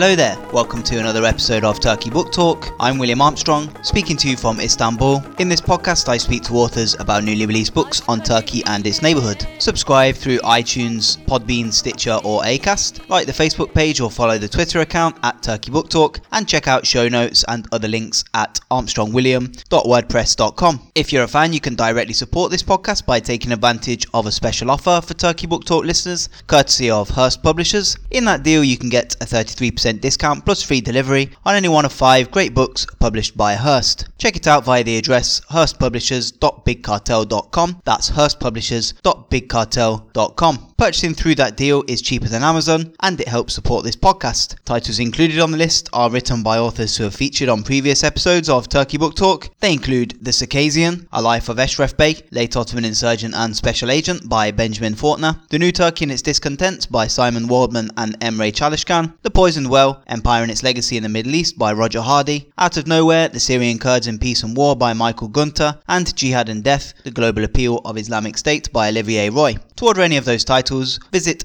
Hello there, welcome to another episode of Turkey Book Talk. I'm William Armstrong, speaking to you from Istanbul. In this podcast I speak to authors about newly released books on Turkey and its neighbourhood. Subscribe through iTunes, Podbean, Stitcher or Acast, like the Facebook page or follow the Twitter account at Turkey Book Talk, and check out show notes and other links at armstrongwilliam.wordpress.com. If you're a fan, you can directly support this podcast by taking advantage of a special offer for Turkey Book Talk listeners, courtesy of Hurst Publishers. In that deal you can get a 33% discount plus free delivery on any one of 5 great books published by Hurst. Check it out via the address hurstpublishers.bigcartel.com. That's hurstpublishers.bigcartel.com. Purchasing through that deal is cheaper than Amazon, and it helps support this podcast. Titles included on the list are written by authors who have featured on previous episodes of Turkey Book Talk. They include The Circassian, A Life of Eşref Bey, Late Ottoman Insurgent and Special Agent by Benjamin Faulkner, The New Turkey and Its Discontents by Simon Waldman and Emre Çalışkan, The Poisoned Well, Empire and Its Legacy in the Middle East by Roger Hardy, Out of Nowhere, The Syrian Kurds in Peace and War by Michael Gunter, and Jihad and Death, The Global Appeal of Islamic State by Olivier Roy. To order any of those titles, visit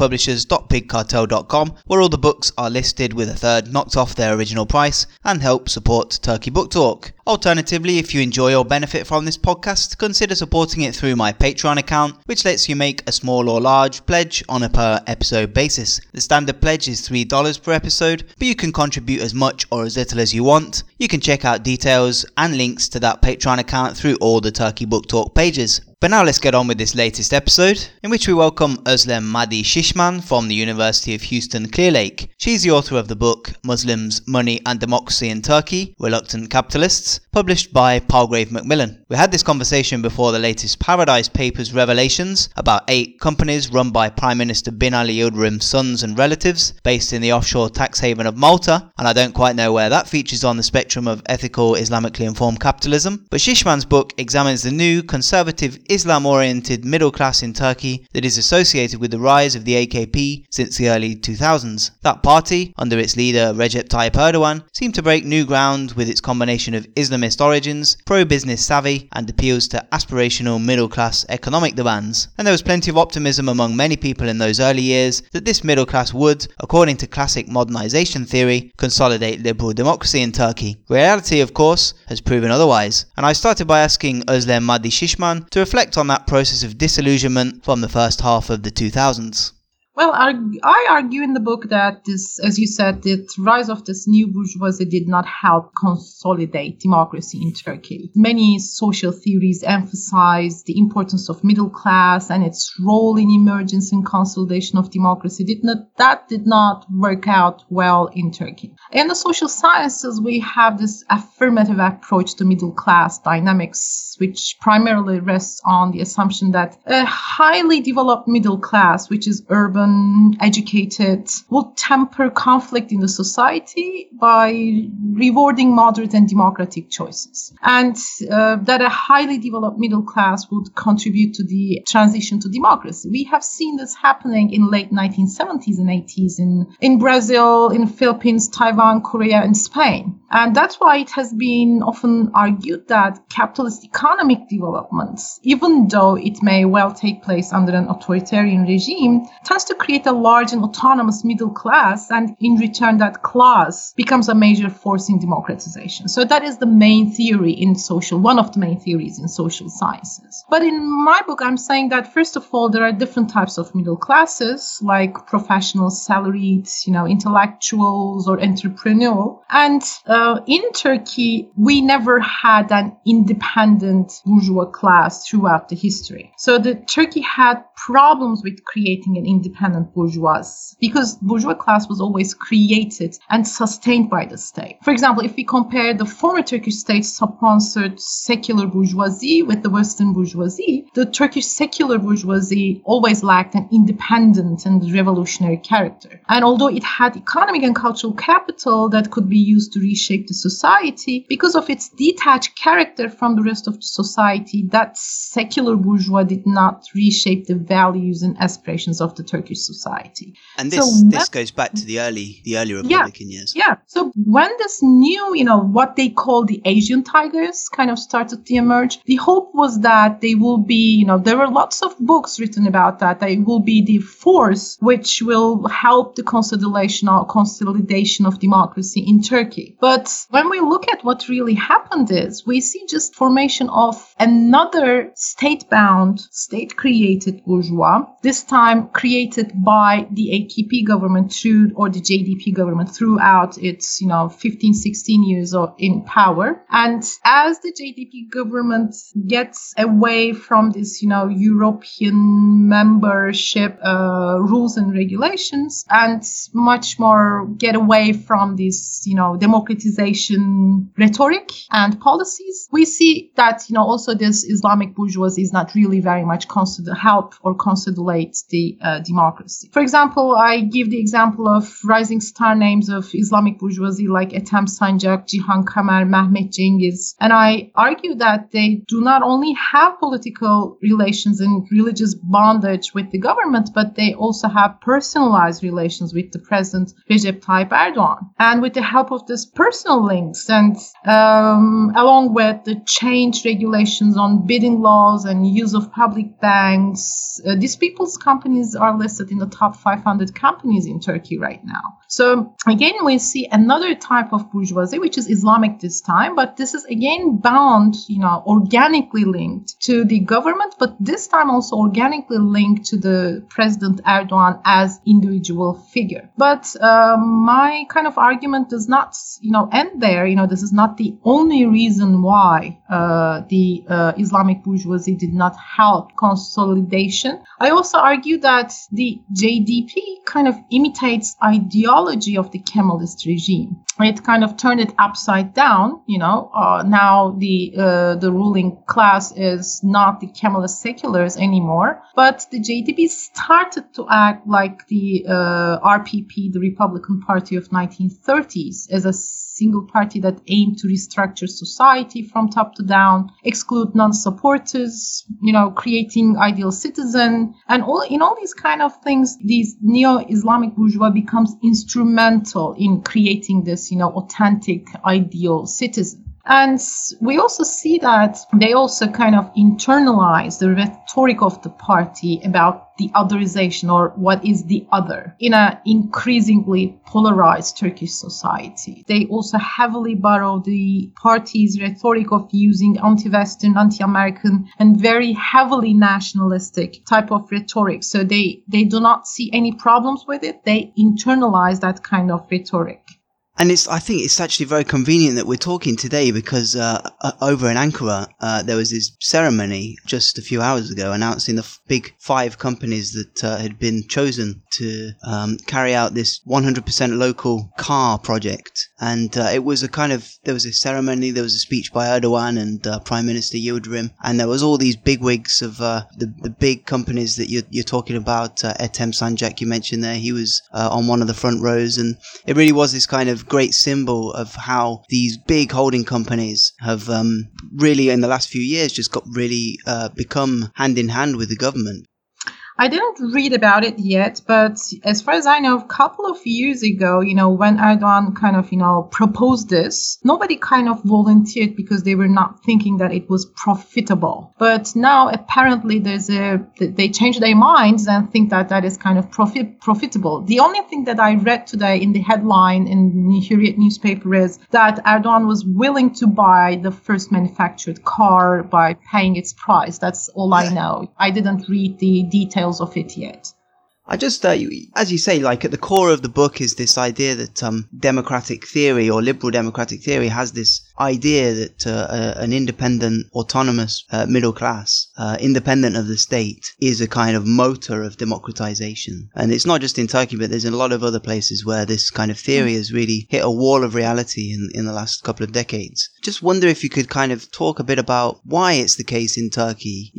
hurstpublishers.bigcartel.com, where all the books are listed with a third knocked off their original price and help support Turkey Book Talk. Alternatively, if you enjoy or benefit from this podcast, consider supporting it through my Patreon account, which lets you make a small or large pledge on a per episode basis. The standard pledge is $3 per episode, but you can contribute as much or as little as you want. You can check out details and links to that Patreon account through all the Turkey Book Talk pages. But now let's get on with this latest episode, in which we welcome Özlem Madi Şişman from the University of Houston Clear Lake. She's the author of the book Muslims, Money and Democracy in Turkey, Reluctant Capitalists, published by Palgrave Macmillan. We had this conversation before the latest Paradise Papers revelations about 8 companies run by Prime Minister Binali Yildirim's sons and relatives, based in the offshore tax haven of Malta, and I don't quite know where that features on the spectrum of ethical, Islamically informed capitalism. But Şişman's book examines the new, conservative, Islam-oriented middle class in Turkey that is associated with the rise of the AKP since the early 2000s. That party, under its leader Recep Tayyip Erdogan, seemed to break new ground with its combination of Islamist origins, pro-business savvy, and appeals to aspirational middle-class economic demands. And there was plenty of optimism among many people in those early years that this middle class would, according to classic modernization theory, consolidate liberal democracy in Turkey. Reality, of course, has proven otherwise. And I started by asking Özlem Madi Şişman to reflect on that process of disillusionment from the first half of the 2000s. Well, I argue in the book that this, as you said, the rise of this new bourgeoisie did not help consolidate democracy in Turkey. Many social theories emphasize the importance of middle class and its role in emergence and consolidation of democracy. That did not work out well in Turkey. In the social sciences, we have this affirmative approach to middle class dynamics, which primarily rests on the assumption that a highly developed middle class, which is urban, educated, will temper conflict in the society by rewarding moderate and democratic choices. And that a highly developed middle class would contribute to the transition to democracy. We have seen this happening in late 1970s and 80s in Brazil, in Philippines, Taiwan, Korea, and Spain. And that's why it has been often argued that capitalist economic development, even though it may well take place under an authoritarian regime, tends to create a large and autonomous middle class, and in return that class becomes a major force in democratization. So that is the main theory in one of the main theories in social sciences. But in my book, I'm saying that first of all, there are different types of middle classes, like professional, salaried, intellectuals or entrepreneurial. And in Turkey, we never had an independent bourgeois class throughout the history. So Turkey had problems with creating an independent bourgeois because bourgeois class was always created and sustained by the state. For example, if we compare the former Turkish state-sponsored secular bourgeoisie with the Western bourgeoisie, the Turkish secular bourgeoisie always lacked an independent and revolutionary character. And although it had economic and cultural capital that could be used to reshape reshape the society, because of its detached character from the rest of the society, that secular bourgeois did not reshape the values and aspirations of the Turkish society. And this goes back to the early Republican years. Yeah. So when this new, what they call the Asian tigers kind of started to emerge, the hope was that they will be, there were lots of books written about that. They will be the force which will help the consolidation of democracy in Turkey. But when we look at what really happened is we see just formation of another state-bound, state-created bourgeois, this time created by the AKP government or the JDP government throughout its, 15, 16 years in power. And as the JDP government gets away from this, European membership rules and regulations and much more get away from this, democratization rhetoric and policies, we see that, also this Islamic bourgeoisie is not really very much help or consolidate the democracy. For example, I give the example of rising star names of Islamic bourgeoisie like Ethem Sancak, Cihan Kamer, Mehmet Cengiz. And I argue that they do not only have political relations and religious bondage with the government, but they also have personalized relations with the President Recep Tayyip Erdogan. And with the help of these personal links and along with the change regulations on bidding laws and use of public banks, these people's companies are listed in the top 500 companies in Turkey right now. So again, we see another type of bourgeoisie, which is Islamic this time, but this is again bound, organically linked to the government, but this time also organically linked to the President Erdogan as individual figure. But my kind of argument does not, end there. This is not the only reason why the Islamic bourgeoisie did not help consolidation. I also argue that the JDP kind of imitates ideology of the Kemalist regime. It kind of turned it upside down. Now the ruling class is not the Kemalist seculars anymore, but the JDP started to act like the RPP, the Republican Party of 1930s, as a single party that aimed to restructure society from top to down, exclude non-supporters, creating ideal citizen, and in all these kind of things, these neo-Islamic bourgeois becomes instrumental in creating this, authentic ideal citizen. And we also see that they also kind of internalize the rhetoric of the party about the otherization or what is the other in an increasingly polarized Turkish society. They also heavily borrow the party's rhetoric of using anti-Western, anti-American, and very heavily nationalistic type of rhetoric. So they do not see any problems with it. They internalize that kind of rhetoric. And I think it's actually very convenient that we're talking today because over in Ankara, there was this ceremony just a few hours ago announcing the big 5 companies that had been chosen to carry out this 100% local car project. And it was there was a ceremony, there was a speech by Erdogan and Prime Minister Yildirim, and there was all these bigwigs of the big companies that you're talking about. Ethem Sancak, you mentioned there, he was on one of the front rows, and it really was this kind of great symbol of how these big holding companies have really in the last few years just got really become hand in hand with the government. I didn't read about it yet, but as far as I know, a couple of years ago, when Erdogan kind of, proposed this, nobody kind of volunteered because they were not thinking that it was profitable. But now apparently they changed their minds and think that that is kind of profitable. The only thing that I read today in the headline in the Hürriyet newspaper is that Erdogan was willing to buy the first manufactured car by paying its price. That's all I know. I didn't read the details of it yet. I just, as you say, like at the core of the book is this idea that democratic theory or liberal democratic theory has this idea that an independent, autonomous middle class, independent of the state, is a kind of motor of democratization. And it's not just in Turkey, but there's a lot of other places where this kind of theory has really hit a wall of reality in the last couple of decades. Just wonder if you could kind of talk a bit about why it's the case in Turkey.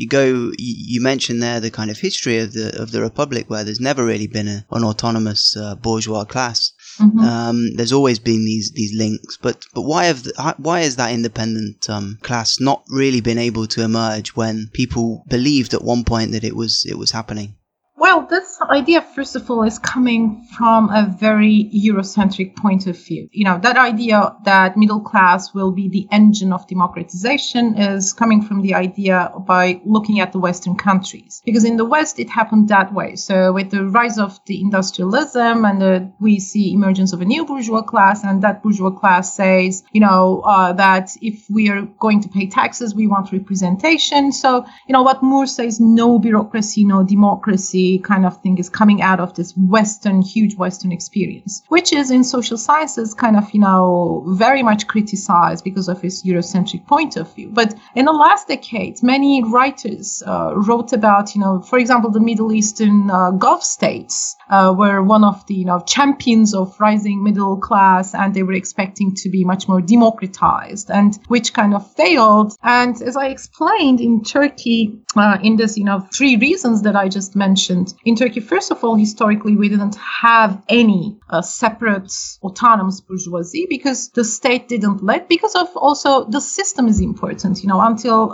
You mentioned there the kind of history of the Republic where there's never really been an autonomous bourgeois class. There's always been these links, but why has that independent class not really been able to emerge when people believed at one point that it was happening? Well, this idea, first of all, is coming from a very Eurocentric point of view. That idea that middle class will be the engine of democratization is coming from the idea by looking at the Western countries. Because in the West, it happened that way. So with the rise of the industrialism and we see emergence of a new bourgeois class, and that bourgeois class says, that if we are going to pay taxes, we want representation. So, what Moore says, no bureaucracy, no democracy, kind of thing is coming out of this huge Western experience, which is in social sciences kind of, very much criticized because of its Eurocentric point of view. But in the last decade, many writers wrote about, for example, the Middle Eastern Gulf states were one of the, champions of rising middle class, and they were expecting to be much more democratized, and which kind of failed. And as I explained in Turkey, in this, 3 reasons that I just mentioned, in Turkey, first of all, historically, we didn't have any separate autonomous bourgeoisie because the state didn't let, because of also the system is important. Until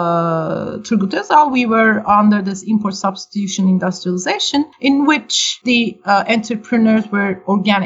Turgut Özal, we were under this import substitution industrialization in which the entrepreneurs were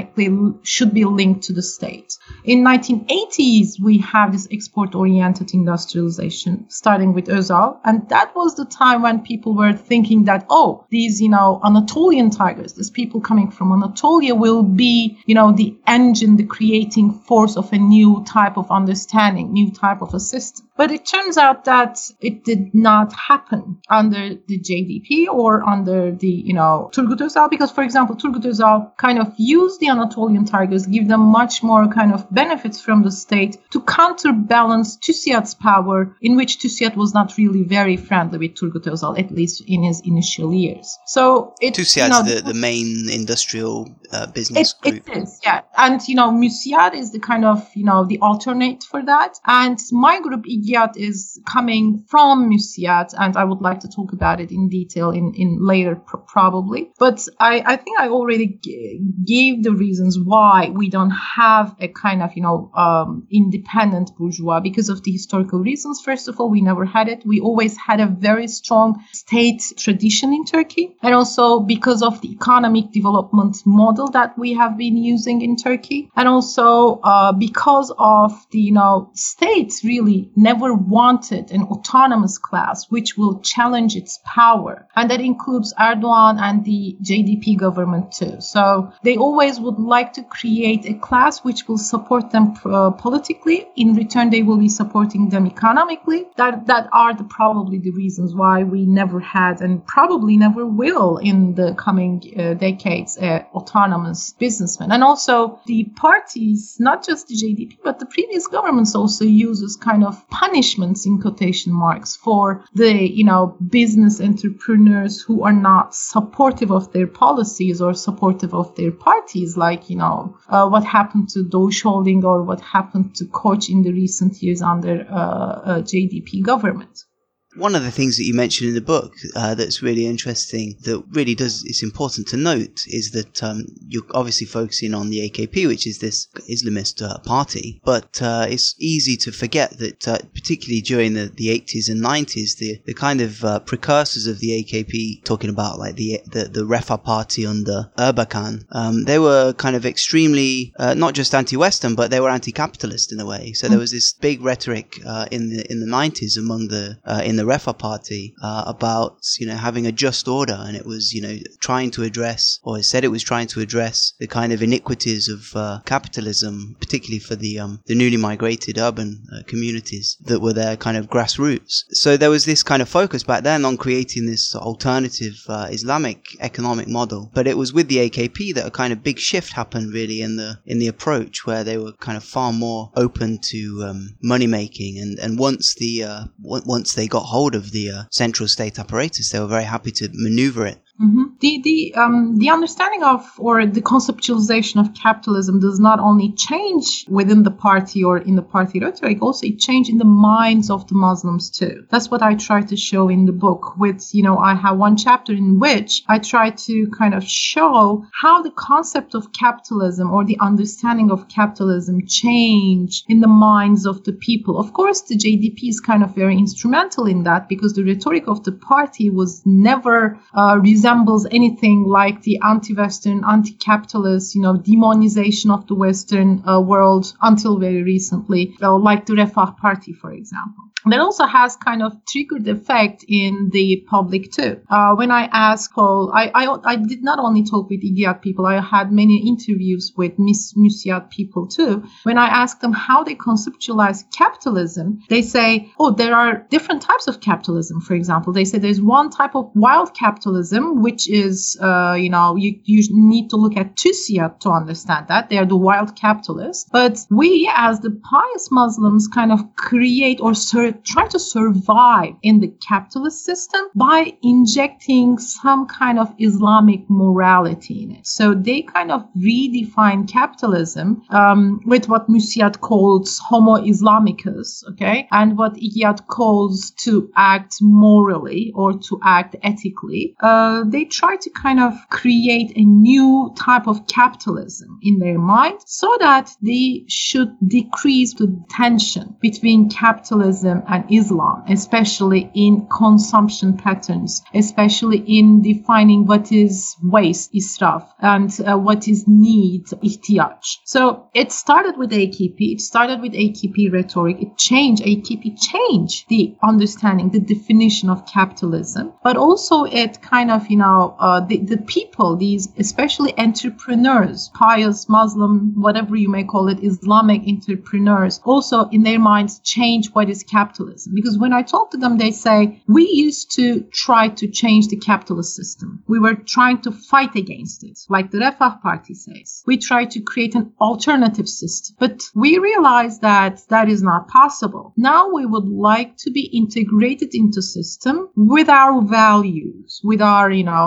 should be linked to the state. In 1980s, we have this export-oriented industrialization starting with Özal, and that was the time when people were thinking that, these, Anatolian tigers, these people coming from Anatolia will be, the engine, the creating force of a new type of understanding, new type of a system. But it turns out that it did not happen under the JDP or under the, Turgut Özal, because, for example, Turgut Özal kind of used the Anatolian tigers, give them much more kind of benefits from the state to counterbalance TÜSİAD's power, in which TÜSİAD was not really very friendly with Turgut Özal, at least in his initial years. So TÜSİAD's the main industrial business group. It is, yeah. And, Müsiad is the kind of, the alternate for that. And my group, İGİAD, is coming from Müsiad, and I would like to talk about it in detail in later, probably. But I think I already gave the reasons why we don't have a kind of, independent bourgeois because of the historical reasons. First of all, we never had it. We always had a very strong state tradition in Turkey, and also because of the economic development model that we have been using in Turkey, and also because of the state really never wanted an autonomous class which will challenge its power, and that includes Erdogan and the JDP government too. So they always would like to create a class which will support them politically. In return, they will be supporting them economically. That are probably the reasons why we never had and probably never will in the coming decades autonomous businessmen. And also the parties, not just the JDP, but the previous governments also uses kind of punishments in quotation marks for the, business entrepreneurs who are not supportive of their policies or supportive of their parties, like, what happened to Doğuş Holding or what happened to Koç in the recent years under JDP government. One of the things that you mentioned in the book that's really interesting, that really it's important to note, is that you're obviously focusing on the AKP, which is this Islamist party, but it's easy to forget that particularly during the 80s and 90s, the kind of precursors of the AKP, talking about like the Refah party under Erbakan, they were kind of extremely, not just anti-Western, but they were anti-capitalist in a way. So there was this big rhetoric in the 90s among in the Refah party about having a just order, and it was trying to address, or it said it was trying to address, the kind of iniquities of capitalism, particularly for the newly migrated urban communities that were their kind of grassroots. So there was this kind of focus back then on creating this alternative Islamic economic model, but it was with the AKP that a kind of big shift happened really in the approach, where they were kind of far more open to money making, and once they got hold of the central state apparatus, they were very happy to maneuver it the understanding of, or the conceptualization of capitalism does not only change within the party or in the party rhetoric, also it changed in the minds of the Muslims too. That's what I try to show in the book with, I have one chapter in which I try to kind of show how the concept of capitalism or the understanding of capitalism changed in the minds of the people. Of course, the JDP is kind of very instrumental in that, because the rhetoric of the party was never resembles anything like the anti-Western, anti-capitalist, demonization of the Western world until very recently, like the Refah Party, for example. That also has kind of triggered effect in the public too. When I asked Paul, I did not only talk with Igiyat people, I had many interviews with Musyad people too. When I asked them how they conceptualize capitalism, they say, there are different types of capitalism. For example, they say there's one type of wild capitalism, which is, you need to look at Tusyad to understand that. They are the wild capitalists. But we, as the pious Muslims, kind of create or try to survive in the capitalist system by injecting some kind of Islamic morality in it. So they kind of redefine capitalism with what Musyad calls homo Islamicus, okay, and what Igiyat calls to act morally or to act ethically. They try to kind of create a new type of capitalism in their mind so that they should decrease the tension between capitalism and Islam, especially in consumption patterns, especially in defining what is waste, israf, and what is need, ihtiyaj. So it started with AKP, it started with AKP rhetoric, AKP changed the understanding, the definition of capitalism, but also it kind of, the people, these especially entrepreneurs, pious Muslim, whatever you may call it, Islamic entrepreneurs, also in their minds change what is capitalism. Because when I talk to them, they say, we used to try to change the capitalist system. We were trying to fight against it, like the Refah Party says. We tried to create an alternative system, but we realized that that is not possible. Now we would like to be integrated into system with our values, with our,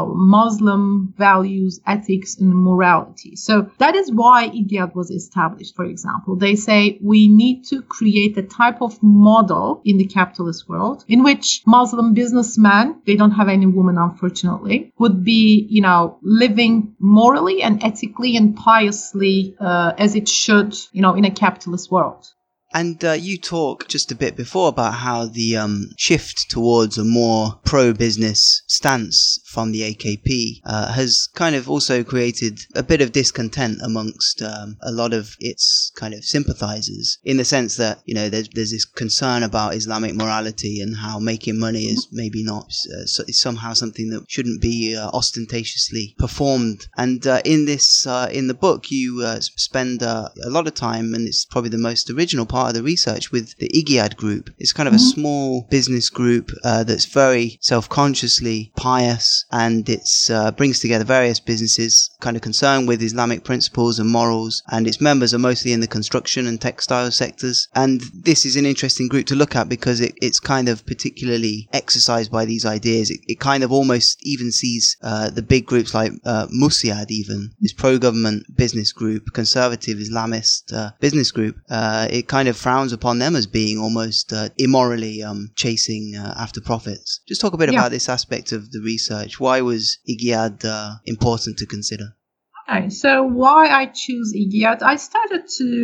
Muslim values, ethics, and morality. So that is why Igiyat was established, for example. They say we need to create a type of model in the capitalist world in which Muslim businessmen, they don't have any women unfortunately, would be, living morally and ethically and piously as it should, in a capitalist world. And you talk just a bit before about how the shift towards a more pro-business stance from the AKP has kind of also created a bit of discontent amongst a lot of its kind of sympathizers, in the sense that, there's this concern about Islamic morality and how making money is maybe not is somehow something that shouldn't be ostentatiously performed. And in the book, you spend a lot of time, and it's probably the most original part of the research, with the Igiyat group. It's kind of a small business group that's very self-consciously pious, and it's brings together various businesses kind of concerned with Islamic principles and morals, and its members are mostly in the construction and textile sectors. And this is an interesting group to look at because it's kind of particularly exercised by these ideas. It kind of almost even sees the big groups like Musyad, even this pro-government business group, conservative Islamist business group. It kind of frowns upon them as being almost immorally chasing after profits. Just talk a bit about this aspect of the research. Why was Igiyat important to consider? Okay, so why I choose Igiyat? I started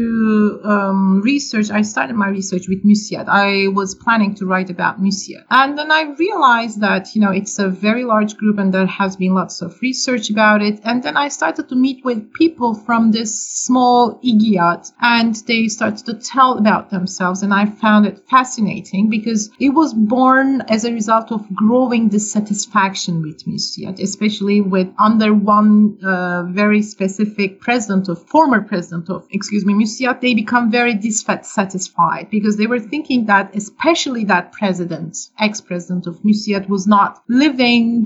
my research with Musyad. I was planning to write about Musyad. And then I realized that, it's a very large group and there has been lots of research about it. And then I started to meet with people from this small Igiyat, and they started to tell about themselves. And I found it fascinating because it was born as a result of growing dissatisfaction with Musyad, especially with under one very very specific former president of Musaat, they become very dissatisfied because they were thinking that especially that ex-president of Musaat was not living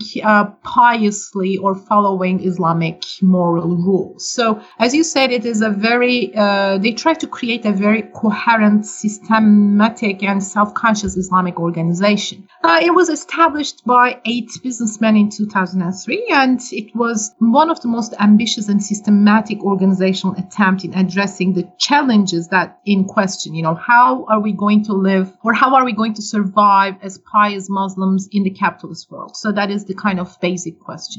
piously or following Islamic moral rules. So as you said, it is they try to create a very coherent, systematic and self-conscious Islamic organization. It was established by 8 businessmen in 2003, and it was one of the most ambitious and systematic organizational attempts in addressing the challenges that in question. How are we going to live, or how are we going to survive as pious Muslims in the capitalist world? So that is the kind of basic question.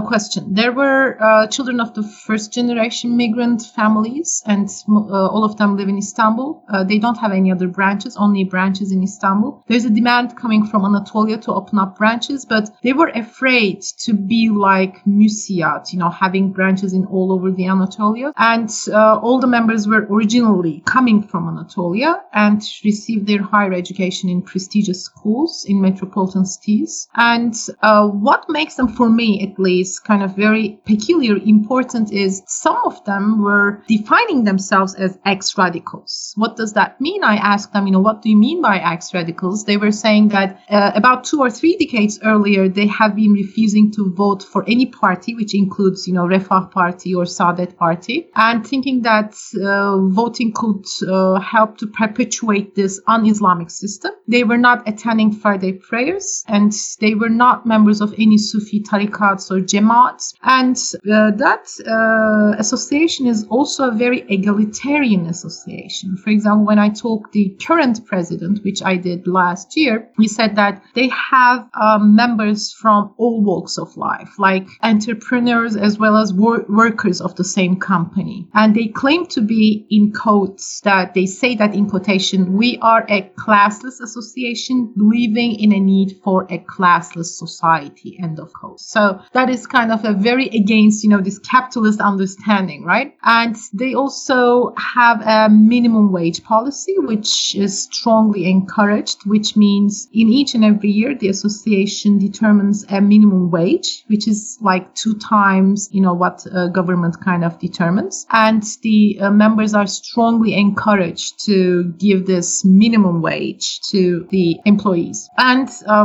There were children of the first generation migrant families, and all of them live in Istanbul. They don't have any other branches, only branches in Istanbul. There's a demand coming from Anatolia to open up branches, but they were afraid to be like Musaat, having branches in all over the Anatolia. And all the members were originally coming from Anatolia and received their higher education in prestigious schools in metropolitan cities. And what makes them, for me at least, kind of very peculiar, important is some of them were defining themselves as ex-radicals. What does that mean? I asked them, what do you mean by ex-radicals? They were saying that about 2 or 3 decades earlier, they have been refusing to vote for any party, which includes, Refah Party or Saadet Party, and thinking that voting could help to perpetuate this un-Islamic system. They were not attending Friday prayers, and they were not members of any Sufi tarikats or jamaats. And that association is also a very egalitarian association. For example, when I talked the current president, which I did last year, he said that they have members from all walks of life, like entrepreneurs as well as workers of the same company. And they claim to be, in quotes, that they say that in quotation, we are a classless association believing in a need for a classless society, end of quote. So that is kind of a very against, this capitalist understanding, right? And they also have a minimum wage policy, which is strongly encouraged, which means in each and every year, the association determines a minimum wage, which is like 2 times, what government kind of determines. And the members are strongly encouraged to give this minimum wage to the employees. And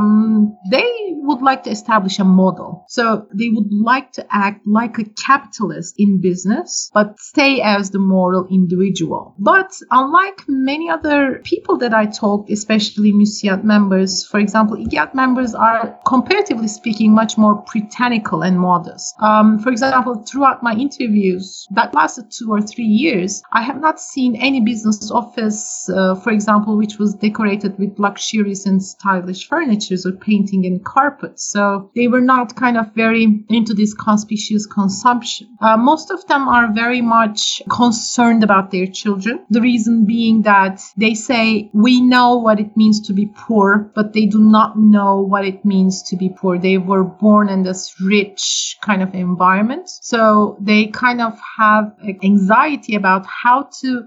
they would like to establish a model. So they would like to act like a capitalist in business, but stay as the moral individual. But unlike many other people that I talked, especially Musaat members, for example, Igyat members are, comparatively speaking, much more puritanical and modest. For example, throughout my interviews that lasted 2 or 3 years, I have not seen any business office, for example, which was decorated with luxurious and stylish furnitures or painting and carpets. So they were not kind of very into this conspicuous consumption. Most of them are very much concerned about their children. The reason being that they say, we know what it means to be poor, but they do not know what it means to be poor. They were born in this rich kind of environment. So they kind of have anxiety about how to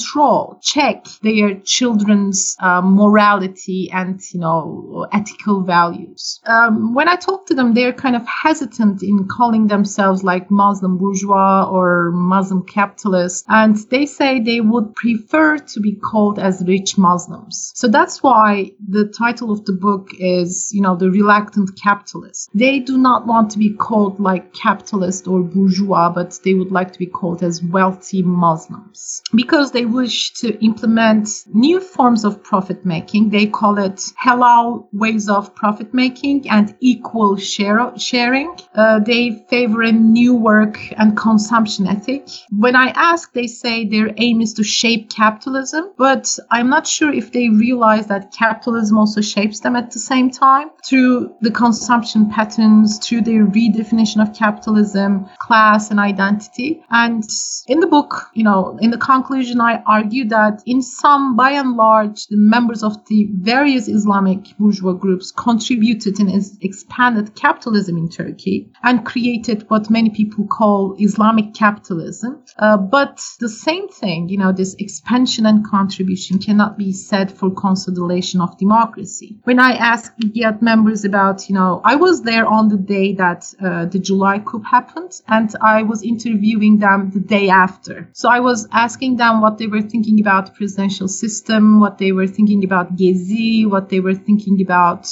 check their children's morality and, ethical values. When I talk to them, they're kind of hesitant in calling themselves like Muslim bourgeois or Muslim capitalists. And they say they would prefer to be called as rich Muslims. So that's why the title of the book is, The Reluctant Capitalist. They do not want to be called like capitalist or bourgeois, but they would like to be called as wealthy Muslims. Because they wish to implement new forms of profit making. They call it halal ways of profit making and equal sharing. They favor a new work and consumption ethic. When I ask, they say their aim is to shape capitalism, but I'm not sure if they realize that capitalism also shapes them at the same time through the consumption patterns, through their redefinition of capitalism, class, and identity. And in the book, in the conclusion, I argue that in sum, by and large, the members of the various Islamic bourgeois groups contributed in expanded capitalism in Turkey and created what many people call Islamic capitalism. But the same thing, this expansion and contribution cannot be said for consolidation of democracy. When I ask Igyat members about, I was there on the day that the July coup happened, and and I was interviewing them the day after. So I was asking them what they were thinking about the presidential system, what they were thinking about Gezi, what they were thinking about,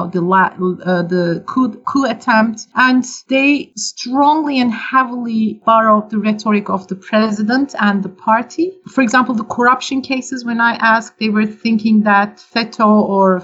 the coup attempt. And they strongly and heavily borrowed the rhetoric of the president and the party. For example, the corruption cases, when I asked, they were thinking that FETÖ or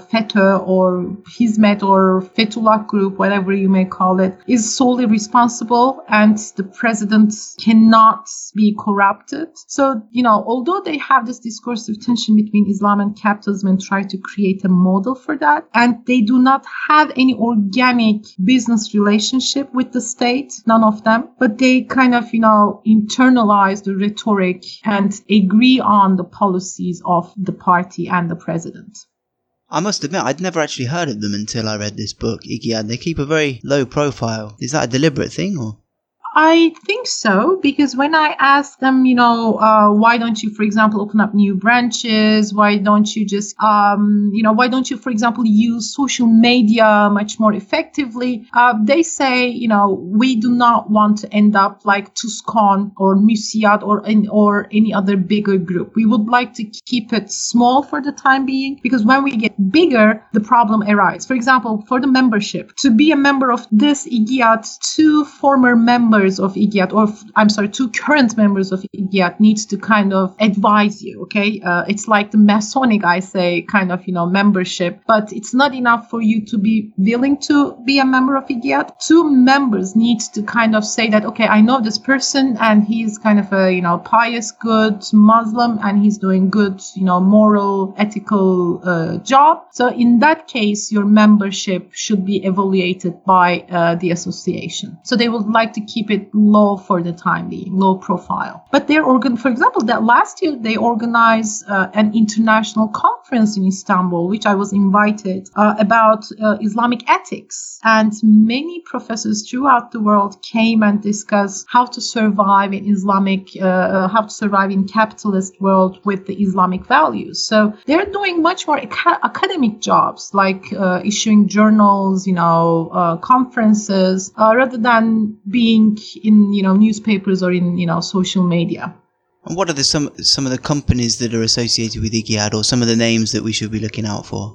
Hizmet or Fethullah Group, whatever you may call it, is solely responsible and the president cannot be corrupted. So, although they have this discursive tension between Islam and capitalism and try to create a model for that, and they do not have any organic business relationship with the state, none of them, but they kind of, internalize the rhetoric and agree on the policies of the party and the president. I must admit, I'd never actually heard of them until I read this book, Igiad. They keep a very low profile. Is that a deliberate thing, or? I think so, because when I asked them, why don't you, for example, open up new branches? Why don't you just, why don't you, for example, use social media much more effectively? They say, we do not want to end up like TUSKON or Müsiyat or any other bigger group. We would like to keep it small for the time being, because when we get bigger, the problem arises. For example, for the membership, to be a member of this Igiad, two former members of Igiad, two current members of Igiad needs to kind of advise you, okay? It's like the Masonic, I say, kind of, membership, but it's not enough for you to be willing to be a member of Igiad. Two members need to kind of say that, okay, I know this person and he's kind of a, pious, good Muslim and he's doing good, moral, ethical job. So in that case, your membership should be evaluated by the association. So they would like to keep it low for the time being, low profile. But for example, that last year they organized an international conference in Istanbul, which I was invited, about Islamic ethics. And many professors throughout the world came and discussed how to survive in how to survive in capitalist world with the Islamic values. So they're doing much more academic jobs, like issuing journals, conferences, rather than being in newspapers or in social media. And what are some of the companies that are associated with Igiad, or some of the names that we should be looking out for?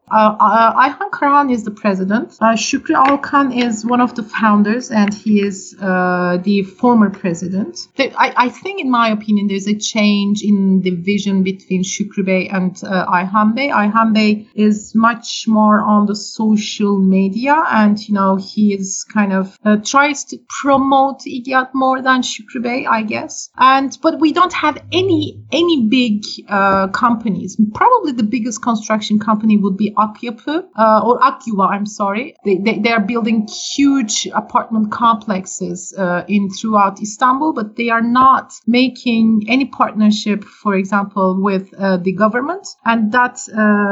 Ayhan Karahan is the president. Shukri Alkan is one of the founders, and he is the former president. I think, in my opinion, there's a change in the vision between Shukri Bey and Ayhan Bey. Ayhan Bey is much more on the social media, and he is kind of tries to promote Igiad more than Shukri Bey, I guess. But we don't have any big companies. Probably the biggest construction company would be Akyuva, I'm sorry. They are building huge apartment complexes throughout Istanbul, but they are not making any partnership, for example, with the government. And that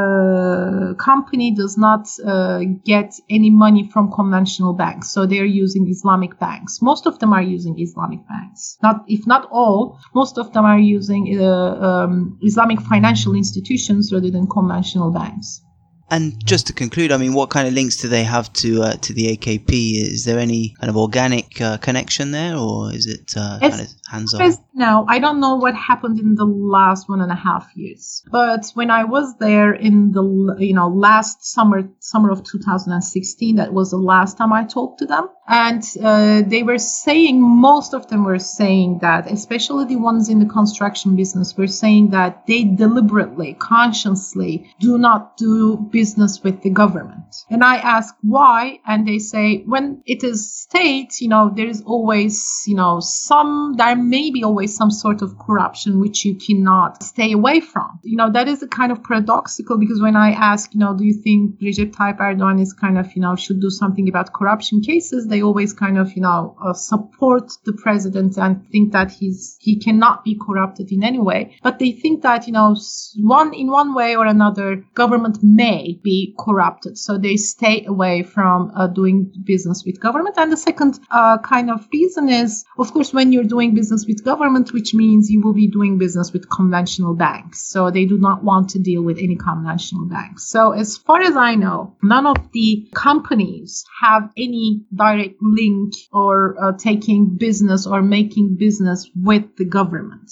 company does not get any money from conventional banks. So they are using Islamic banks. Most of them are using Islamic banks. If not all, most of them are using Islamic financial institutions rather than conventional banks. And just to conclude, what kind of links do they have to the AKP? Is there any kind of organic connection there, or is it kind of hands-on? No, I don't know what happened in the last 1.5 years. But when I was there in the last summer of 2016, that was the last time I talked to them, and they were saying, most of them were saying that, especially the ones in the construction business, were saying that they deliberately, consciously do not do business with the government. And I ask why, and they say when it is state, there is always, there may be always some sort of corruption which you cannot stay away from. That is a kind of paradoxical, because when I ask, do you think Recep Tayyip Erdogan is kind of, should do something about corruption cases, they always kind of, support the president and think that he cannot be corrupted in any way. But they think that, in one way or another, government may be corrupted. So they stay away from doing business with government. And the second kind of reason is, of course, when you're doing business business with government, which means you will be doing business with conventional banks. So they do not want to deal with any conventional banks. So as far as I know, none of the companies have any direct link or taking business or making business with the government.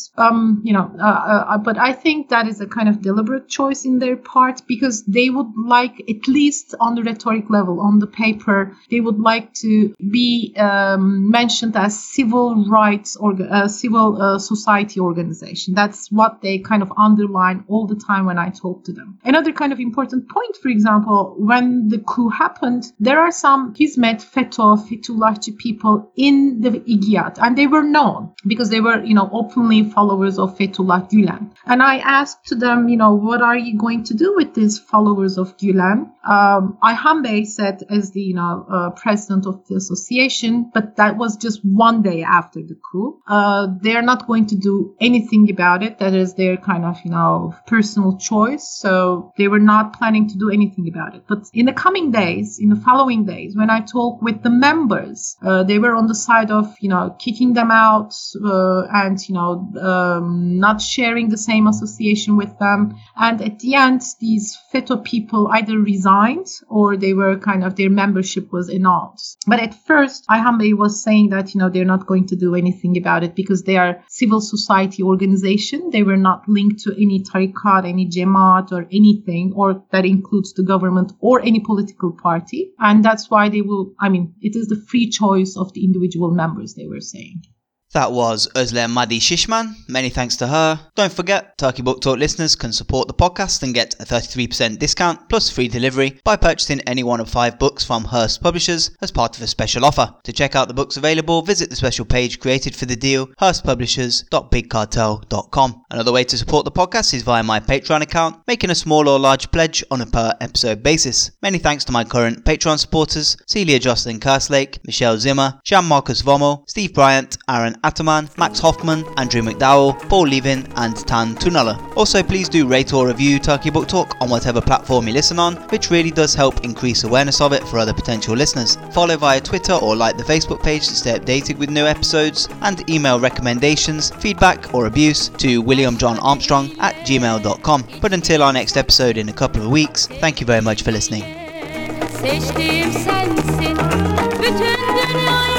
But I think that is a kind of deliberate choice in their part, because they would like, at least on the rhetoric level, on the paper, they would like to be mentioned as civil rights or civil society organization. That's what they kind of underline all the time when I talk to them. Another kind of important point, for example, when the coup happened, there are some Hizmet, Fethullahçı people in the İGİAD, and they were known because they were, openly followers of Fethullah Gülen. And I asked them, what are you going to do with these followers of Gülen? Ayhan Bey said, as the president of the association, but that was just one day after the coup. They're not going to do anything about it. That is their kind of, personal choice. So they were not planning to do anything about it. But in the coming days, in the following days, when I talk with the members, they were on the side of, kicking them out and, not sharing the same association with them. And at the end, these FETÖ people either resigned or they were their membership was annulled. But at first, Ayhan Bey was saying that, they're not going to do anything about it because they are civil society organization. They were not linked to any tariqat, any jemaat or anything, or that includes the government or any political party. And that's why it is the free choice of the individual members, they were saying. That was Özlem Madi Shishman. Many thanks to her. Don't forget, Turkey Book Talk listeners can support the podcast and get a 33% discount plus free delivery by purchasing any one of 5 books from Hearst Publishers as part of a special offer. To check out the books available, visit the special page created for the deal, hearstpublishers.bigcartel.com. Another way to support the podcast is via my Patreon account, making a small or large pledge on a per episode basis. Many thanks to my current Patreon supporters: Celia Jocelyn Kerslake, Michelle Zimmer, Jean Marcus Vomo, Steve Bryant, Aaron Ataman, Max Hoffman, Andrew McDowell, Paul Levin and Tan Tunala. Also, please do rate or review Turkey Book Talk on whatever platform you listen on, which really does help increase awareness of it for other potential listeners. Follow via Twitter or like the Facebook page to stay updated with new episodes, and email recommendations, feedback or abuse to williamjohnarmstrong@gmail.com. But until our next episode in a couple of weeks, thank you very much for listening. Seçtiğim sensin, bütün dünyayı